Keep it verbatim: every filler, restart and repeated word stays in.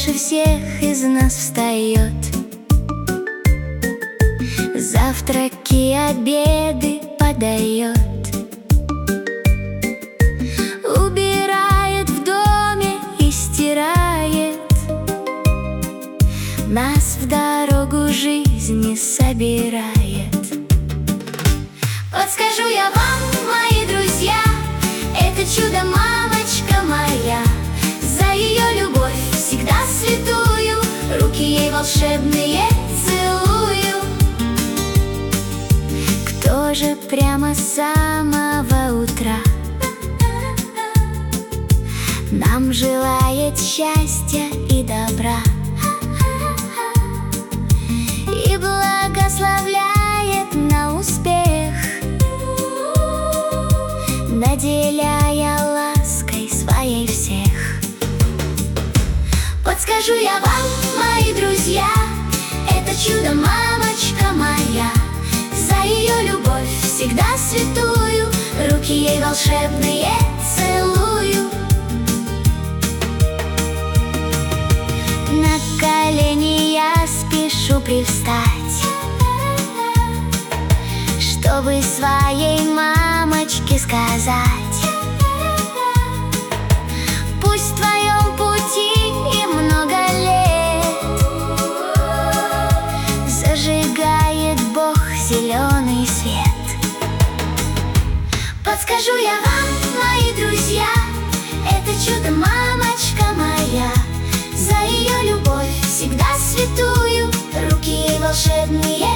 раньше всех из нас встает. Завтраки, обеды подает. Убирает в доме и стирает. Нас в дорогу жизни собирает. Подскажу я вам, мои друзья, это чудо-мамочка моя. За ее любовь всегда святую, руки ей волшебные целую. Кто же прямо с самого утра нам желает счастья и добра и благословляет на успех, наделяя лаской своей всех? Подскажу я вам, мои друзья, это чудо-мамочка моя. За ее любовь всегда святую, руки ей волшебные целую. На колени я спешу привстать, чтобы своей мамочке сказать: пусть в твоем пути и много лет зажигает Бог зеленый свет. Подскажу я вам, мои друзья, это чудо-мамочка моя. За ее любовь всегда святую, руки ей волшебные